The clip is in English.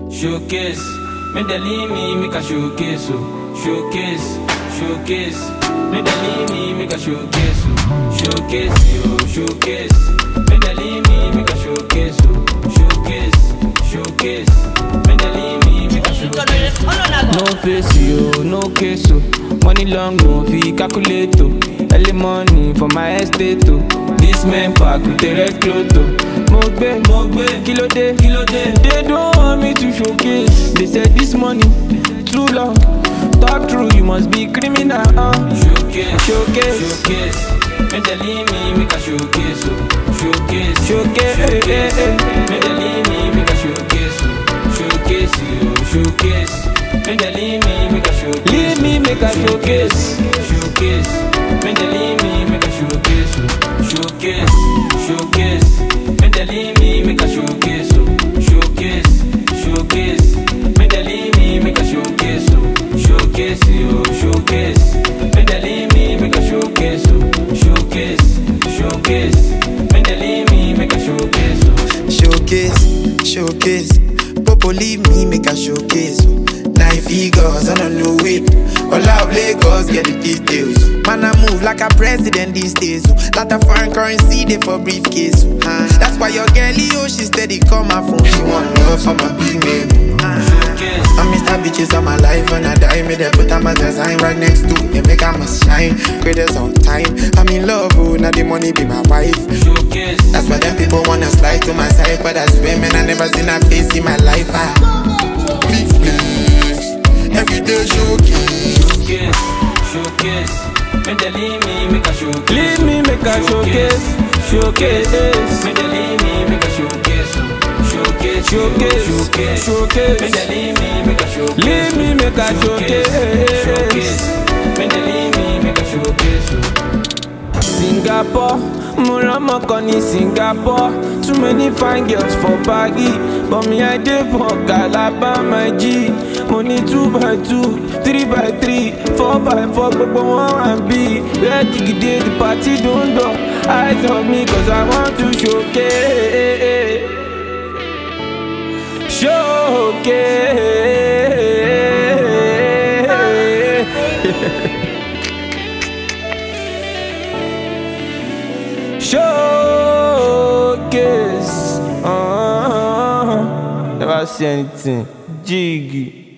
Showcase, me they leave me, make a showcase, oh. Showcase, showcase, me they leave me, make a showcase, oh. Showcase, yo, showcase, me they leave me, make a showcase, oh. Showcase, showcase, me they leave me, make a showcase. No face, yo, no case, oh. Money long, no fee, calculate, oh. Early money for my estate, oh. This man pack with the red cloth, oh. Mogbe, kilo day. They don't want me to showcase. They said this money too long. Talk through, you must be criminal. Showcase. Me they leave me, make a showcase. Showcase. Me they leave me, make a showcase. Showcase. Me they leave me, make a showcase. Leave me, make a showcase. Me they leave me, make a showcase. Showcase. Me they leave me, make a showcase. Showcase. Me they leave me, make a showcase. Showcase. Me they leave me, make a showcase. Showcase. Me they leave me, make a showcase. Showcase. Popo leave me, make a showcase. 9 figures on a new whip. All of Lagos get the details. Man, I move like a president these days. Lot of foreign currency, they for briefcase. That's why your girlie, she steady call my phone. She want love from my big name. I miss that bitches on my life when I die. Me they put a magazine right next to me, make I must shine. Greatest all time. I'm in love, oh, now the money be my wife. That's why them people wanna slide to my side, but I swear, man, I never seen her face in my life. Big flex, everyday showcase. Me they leave me, make a showcase. Leave me, make a showcase. Me they leave me, make a showcase. Showcase. Me they leave me, make a showcase. Leave me, make a showcase. Me they leave me, make a showcase. Singapore, Murama Koni Singapore. Too many fine girls for baggy, but me I dey for Calabar, my G. Money 2x2, 3x3, 4x4, but one and B. Where day the party don't do. Eyes on me 'cause I want to showcase. Showcase. Never see anything. Jiggy.